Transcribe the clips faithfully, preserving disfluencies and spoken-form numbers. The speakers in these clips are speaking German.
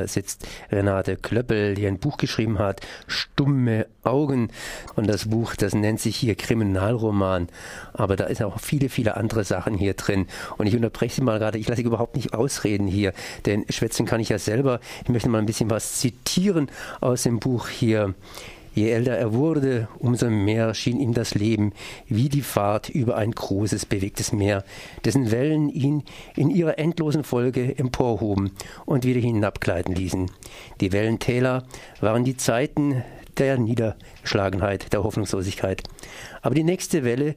mir sitzt Renate Klöppel, die ein Buch geschrieben hat, Stumme Augen. Und das Buch, das nennt sich hier Kriminalroman. Aber da ist auch viele, viele andere Sachen hier drin. Und ich unterbreche Sie mal gerade, ich lasse Sie überhaupt nicht ausreden hier, denn schwätzen kann ich ja selber. Ich möchte mal ein bisschen was zitieren aus dem Buch hier. Je älter er wurde, umso mehr schien ihm das Leben wie die Fahrt über ein großes, bewegtes Meer, dessen Wellen ihn in ihrer endlosen Folge emporhoben und wieder hinabgleiten ließen. Die Wellentäler waren die Zeiten der Niedergeschlagenheit, der Hoffnungslosigkeit. Aber die nächste Welle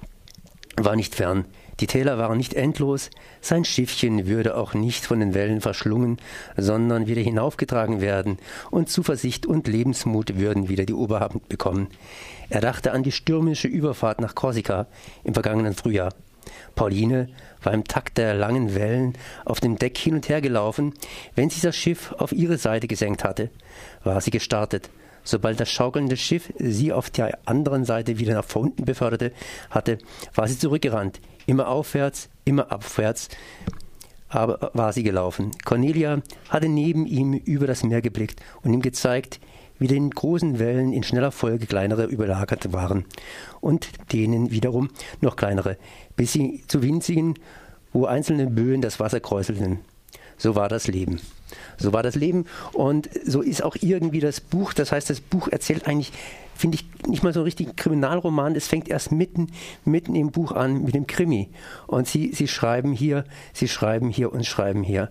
war nicht fern. Die Täler waren nicht endlos, sein Schiffchen würde auch nicht von den Wellen verschlungen, sondern wieder hinaufgetragen werden, und Zuversicht und Lebensmut würden wieder die Oberhand bekommen. Er dachte an die stürmische Überfahrt nach Korsika im vergangenen Frühjahr. Pauline war im Takt der langen Wellen auf dem Deck hin und her gelaufen. Wenn sich das Schiff auf ihre Seite gesenkt hatte, war sie gestartet. Sobald das schaukelnde Schiff sie auf der anderen Seite wieder nach unten beförderte hatte, war sie zurückgerannt. Immer aufwärts, immer abwärts, aber war sie gelaufen. Cornelia hatte neben ihm über das Meer geblickt und ihm gezeigt, wie den großen Wellen in schneller Folge kleinere überlagert waren und denen wiederum noch kleinere, bis sie zu winzigen, wo einzelne Böen das Wasser kräuselten. So war das Leben. So war das Leben und so ist auch irgendwie das Buch. Das heißt, das Buch erzählt eigentlich, finde ich, nicht mal so richtig einen Kriminalroman. Es fängt erst mitten, mitten im Buch an mit dem Krimi. Und sie, sie schreiben hier, sie schreiben hier und schreiben hier.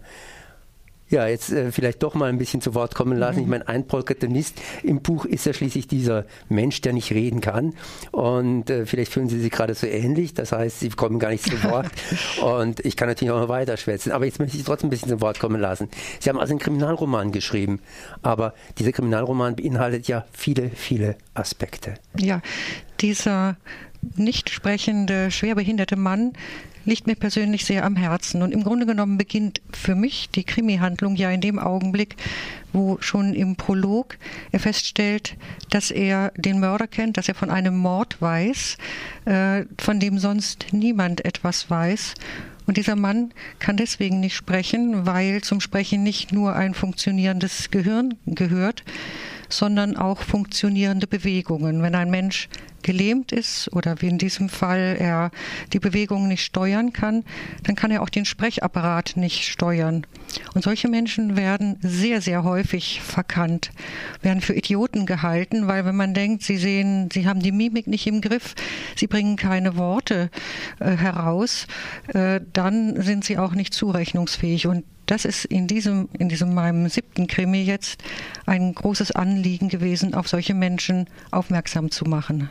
Ja, jetzt äh, vielleicht doch mal ein bisschen zu Wort kommen lassen. Mhm. Ich meine, ein Protagonist im Buch ist ja schließlich dieser Mensch, der nicht reden kann. Und äh, vielleicht fühlen Sie sich gerade so ähnlich. Das heißt, Sie kommen gar nicht zu Wort. Und ich kann natürlich auch noch weiter schwätzen. Aber jetzt möchte ich Sie trotzdem ein bisschen zu Wort kommen lassen. Sie haben also einen Kriminalroman geschrieben. Aber dieser Kriminalroman beinhaltet ja viele, viele Aspekte. Ja, dieser nicht sprechende, schwerbehinderte Mann liegt mir persönlich sehr am Herzen. Und im Grunde genommen beginnt für mich die Krimi-Handlung ja in dem Augenblick, wo schon im Prolog er feststellt, dass er den Mörder kennt, dass er von einem Mord weiß, äh, von dem sonst niemand etwas weiß. Und dieser Mann kann deswegen nicht sprechen, weil zum Sprechen nicht nur ein funktionierendes Gehirn gehört, sondern auch funktionierende Bewegungen. Wenn ein Mensch gelähmt ist oder wie in diesem Fall er die Bewegungen nicht steuern kann, dann kann er auch den Sprechapparat nicht steuern. Und solche Menschen werden sehr, sehr häufig verkannt, werden für Idioten gehalten, weil wenn man denkt, sie sehen, sie haben die Mimik nicht im Griff, sie bringen keine Worte äh, heraus, äh, dann sind sie auch nicht zurechnungsfähig. Und das ist in diesem, in diesem meinem siebten Krimi jetzt ein großes Anliegen gewesen, auf solche Menschen aufmerksam zu machen.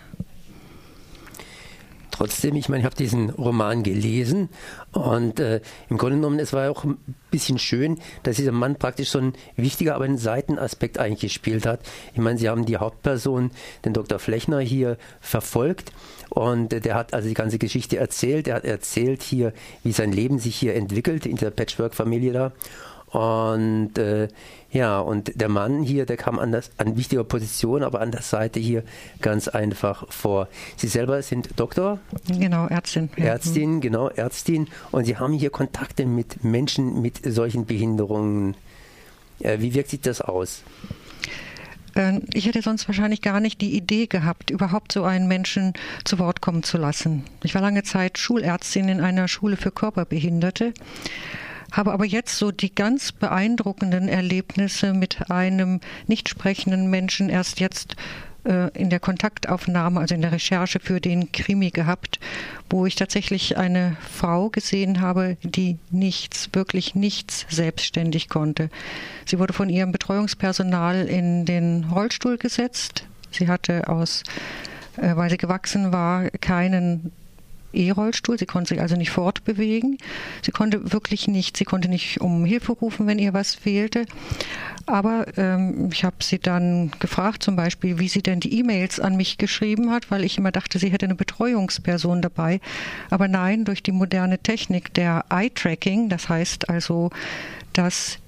Trotzdem, ich meine, ich habe diesen Roman gelesen und äh, im Grunde genommen, es war auch ein bisschen schön, dass dieser Mann praktisch so ein wichtiger, aber ein Seitenaspekt eigentlich gespielt hat. Ich meine, Sie haben die Hauptperson, den Doktor Flechner, hier verfolgt und äh, der hat also die ganze Geschichte erzählt. Er hat erzählt hier, wie sein Leben sich hier entwickelt in der Patchwork-Familie da. Und äh, ja, und der Mann hier, der kam an, das, an wichtiger Position, aber an der Seite hier ganz einfach vor. Sie selber sind Doktor? Genau, Ärztin. Ärztin, ja. genau, Ärztin. Und Sie haben hier Kontakte mit Menschen mit solchen Behinderungen. Äh, wie wirkt sich das aus? Ich hätte sonst wahrscheinlich gar nicht die Idee gehabt, überhaupt so einen Menschen zu Wort kommen zu lassen. Ich war lange Zeit Schulärztin in einer Schule für Körperbehinderte, habe aber jetzt so die ganz beeindruckenden Erlebnisse mit einem nicht sprechenden Menschen erst jetzt äh, in der Kontaktaufnahme, also in der Recherche für den Krimi gehabt, wo ich tatsächlich eine Frau gesehen habe, die nichts, wirklich nichts selbstständig konnte. Sie wurde von ihrem Betreuungspersonal in den Rollstuhl gesetzt. Sie hatte aus, äh, weil sie gewachsen war, keinen E-Rollstuhl, sie konnte sich also nicht fortbewegen, sie konnte wirklich nicht, sie konnte nicht um Hilfe rufen, wenn ihr was fehlte, aber ähm, ich habe sie dann gefragt zum Beispiel, wie sie denn die E-Mails an mich geschrieben hat, weil ich immer dachte, sie hätte eine Betreuungsperson dabei, aber nein, durch die moderne Technik der Eye-Tracking, das heißt also, dass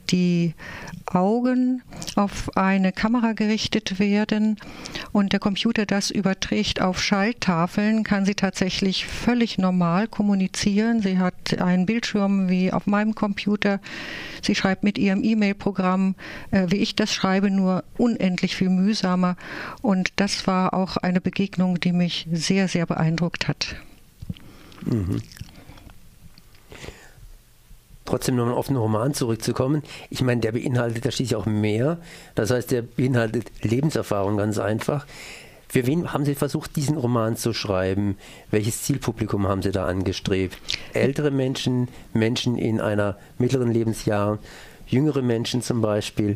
die Augen auf eine Kamera gerichtet werden und der Computer das überträgt auf Schalltafeln, kann sie tatsächlich völlig normal kommunizieren. Sie hat einen Bildschirm wie auf meinem Computer. Sie schreibt mit ihrem E-Mail-Programm, äh, wie ich das schreibe, nur unendlich viel mühsamer. Und das war auch eine Begegnung, die mich sehr, sehr beeindruckt hat. Mhm. Trotzdem nochmal auf den Roman zurückzukommen. Ich meine, der beinhaltet, da steht ja auch mehr. Das heißt, der beinhaltet Lebenserfahrung ganz einfach. Für wen haben Sie versucht, diesen Roman zu schreiben? Welches Zielpublikum haben Sie da angestrebt? Ältere Menschen, Menschen in einer mittleren Lebensjahren, jüngere Menschen zum Beispiel?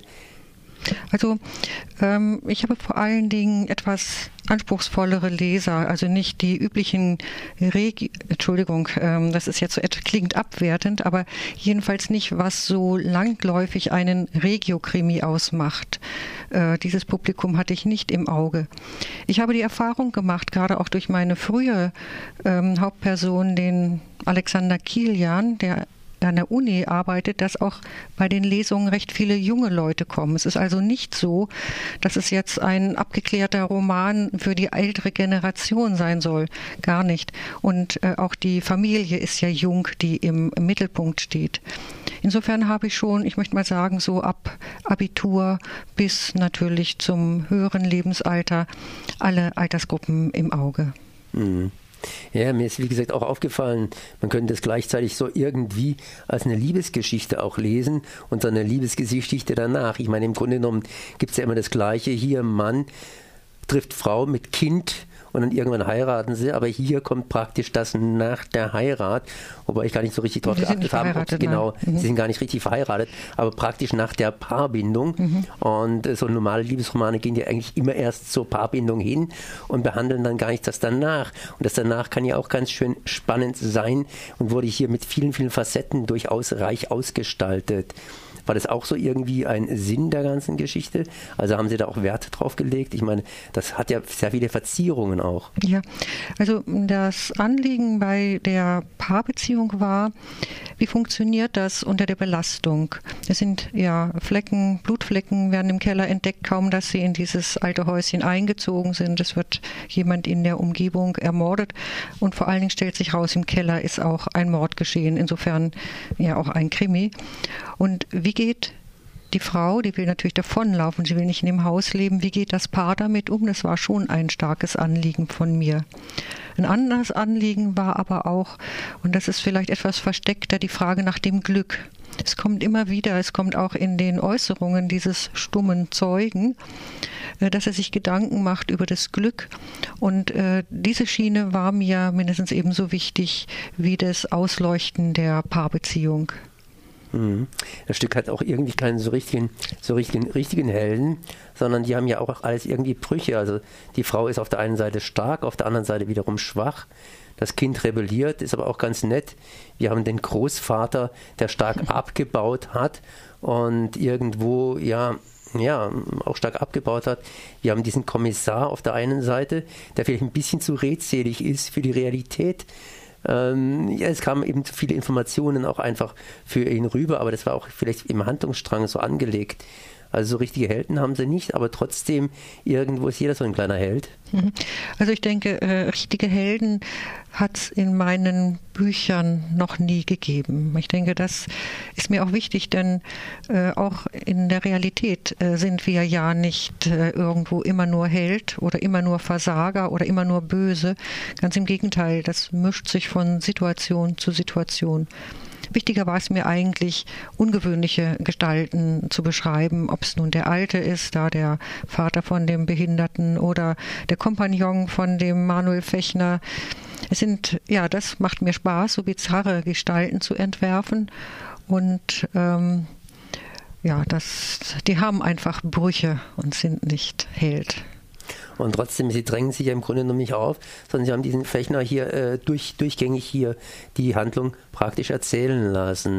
Also ähm, ich habe vor allen Dingen etwas anspruchsvollere Leser, also nicht die üblichen Regi- Entschuldigung, ähm, das ist jetzt so, klingt abwertend, aber jedenfalls nicht, was so langläufig einen Regio-Krimi ausmacht. Äh, dieses Publikum hatte ich nicht im Auge. Ich habe die Erfahrung gemacht, gerade auch durch meine frühe ähm, Hauptperson, den Alexander Kilian, der an der Uni arbeitet, dass auch bei den Lesungen recht viele junge Leute kommen. Es ist also nicht so, dass es jetzt ein abgeklärter Roman für die ältere Generation sein soll. Gar nicht. Und äh, auch die Familie ist ja jung, die im, im Mittelpunkt steht. Insofern habe ich schon, ich möchte mal sagen, so ab Abitur bis natürlich zum höheren Lebensalter alle Altersgruppen im Auge. Mhm. Ja, mir ist wie gesagt auch aufgefallen, man könnte es gleichzeitig so irgendwie als eine Liebesgeschichte auch lesen und so eine Liebesgeschichte danach. Ich meine, im Grunde genommen gibt es ja immer das Gleiche. Hier Mann trifft Frau mit Kind und dann irgendwann heiraten sie, aber hier kommt praktisch das nach der Heirat, wobei ich gar nicht so richtig darauf geachtet habe, ob genau, mhm. sie sind gar nicht richtig verheiratet, aber praktisch nach der Paarbindung. Mhm. Und so normale Liebesromane gehen ja eigentlich immer erst zur Paarbindung hin und behandeln dann gar nicht das danach. Und das danach kann ja auch ganz schön spannend sein und wurde hier mit vielen, vielen Facetten durchaus reich ausgestaltet. War das auch so irgendwie ein Sinn der ganzen Geschichte? Also haben Sie da auch Wert drauf gelegt? Ich meine, das hat ja sehr viele Verzierungen auch. Ja, also das Anliegen bei der Paarbeziehung war, wie funktioniert das unter der Belastung? Es sind ja Flecken, Blutflecken werden im Keller entdeckt, kaum dass sie in dieses alte Häuschen eingezogen sind. Es wird jemand in der Umgebung ermordet und vor allen Dingen stellt sich raus, im Keller ist auch ein Mord geschehen. Insofern ja auch ein Krimi. Und wie geht die Frau, die will natürlich davonlaufen, sie will nicht in dem Haus leben, wie geht das Paar damit um? Das war schon ein starkes Anliegen von mir. Ein anderes Anliegen war aber auch, und das ist vielleicht etwas versteckter, die Frage nach dem Glück. Es kommt immer wieder, es kommt auch in den Äußerungen dieses stummen Zeugen, dass er sich Gedanken macht über das Glück. Und äh, diese Schiene war mir mindestens ebenso wichtig wie das Ausleuchten der Paarbeziehung. Das Stück hat auch irgendwie keinen so richtigen, so richtigen, richtigen Helden, sondern die haben ja auch alles irgendwie Brüche. Also die Frau ist auf der einen Seite stark, auf der anderen Seite wiederum schwach. Das Kind rebelliert, ist aber auch ganz nett. Wir haben den Großvater, der stark abgebaut hat und irgendwo, ja, ja, auch stark abgebaut hat. Wir haben diesen Kommissar auf der einen Seite, der vielleicht ein bisschen zu redselig ist für die Realität. Ähm, ja, es kamen eben zu viele Informationen auch einfach für ihn rüber, aber das war auch vielleicht im Handlungsstrang so angelegt. Also so richtige Helden haben sie nicht, aber trotzdem irgendwo ist jeder so ein kleiner Held. Also ich denke, äh, richtige Helden hat es in meinen Büchern noch nie gegeben. Ich denke, das ist mir auch wichtig, denn äh, auch in der Realität äh, sind wir ja nicht äh, irgendwo immer nur Held oder immer nur Versager oder immer nur böse. Ganz im Gegenteil, das mischt sich von Situation zu Situation. Wichtiger war es mir eigentlich, ungewöhnliche Gestalten zu beschreiben, ob es nun der Alte ist, da der Vater von dem Behinderten oder der Kompagnon von dem Manuel Fechner. Es sind, ja, das macht mir Spaß, so bizarre Gestalten zu entwerfen und ähm, ja, das, die haben einfach Brüche und sind nicht Held. Und trotzdem, sie drängen sich ja im Grunde noch nicht auf, sondern sie haben diesen Fechner hier äh, durch, durchgängig hier die Handlung praktisch erzählen lassen.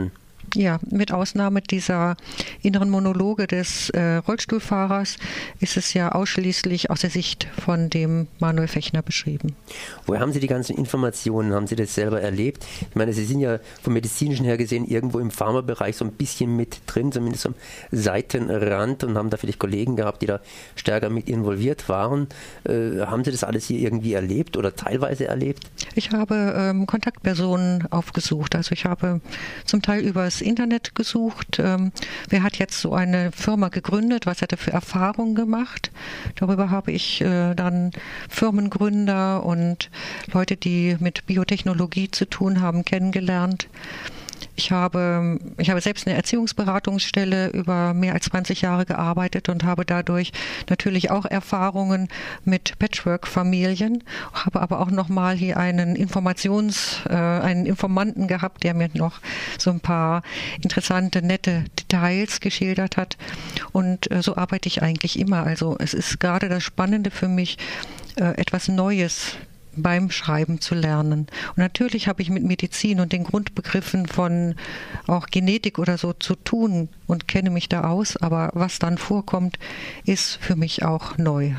Ja, mit Ausnahme dieser inneren Monologe des äh, Rollstuhlfahrers ist es ja ausschließlich aus der Sicht von dem Manuel Fechner beschrieben. Woher haben Sie die ganzen Informationen? Haben Sie das selber erlebt? Ich meine, Sie sind ja vom Medizinischen her gesehen irgendwo im Pharmabereich so ein bisschen mit drin, zumindest am Seitenrand, und haben da vielleicht Kollegen gehabt, die da stärker mit involviert waren. Äh, haben Sie das alles hier irgendwie erlebt oder teilweise erlebt? Ich habe ähm, Kontaktpersonen aufgesucht. Also ich habe zum Teil übers Internet gesucht. Ähm, wer hat jetzt so eine Firma gegründet? Was hat er für Erfahrungen gemacht? Darüber habe ich äh, dann Firmengründer und Leute, die mit Biotechnologie zu tun haben, kennengelernt. Ich habe, ich habe selbst eine Erziehungsberatungsstelle über mehr als zwanzig Jahre gearbeitet und habe dadurch natürlich auch Erfahrungen mit Patchwork-Familien, habe aber auch nochmal hier einen Informations, äh, einen Informanten gehabt, der mir noch so ein paar interessante, nette Details geschildert hat. Und äh, so arbeite ich eigentlich immer. Also es ist gerade das Spannende für mich, äh, etwas Neues beim Schreiben zu lernen. Und natürlich habe ich mit Medizin und den Grundbegriffen von auch Genetik oder so zu tun und kenne mich da aus, aber was dann vorkommt, ist für mich auch neu.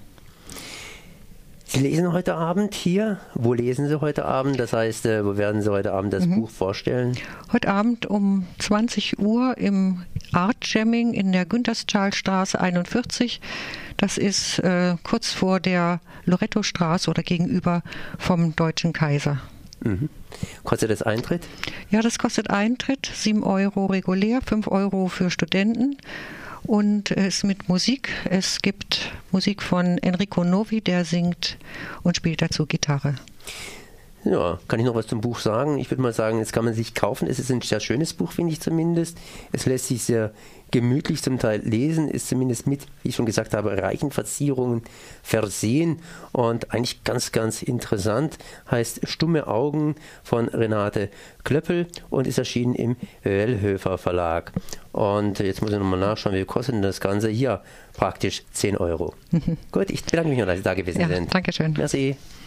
Sie lesen heute Abend hier. Wo lesen Sie heute Abend? Das heißt, wo werden Sie heute Abend das mhm. Buch vorstellen? Heute Abend um zwanzig Uhr im Art Jamming in der Günterstalstraße einundvierzig. Das ist äh, kurz vor der Lorettostraße oder gegenüber vom Deutschen Kaiser. Mhm. Kostet das Eintritt? Ja, das kostet Eintritt, sieben Euro regulär, fünf Euro für Studenten. Und es ist mit Musik. Es gibt Musik von Enrico Novi, der singt und spielt dazu Gitarre. Ja, kann ich noch was zum Buch sagen? Ich würde mal sagen, jetzt kann man sich kaufen. Es ist ein sehr schönes Buch, finde ich zumindest. Es lässt sich sehr gemütlich zum Teil lesen, ist zumindest mit, wie ich schon gesagt habe, reichen Verzierungen versehen und eigentlich ganz, ganz interessant. Heißt Stumme Augen von Renate Klöppel und ist erschienen im Wellhöfer Verlag. Und jetzt muss ich nochmal nachschauen, wie kostet denn das Ganze? Hier praktisch zehn Euro. Gut, ich bedanke mich noch, dass Sie da gewesen ja, sind. Danke schön. Merci.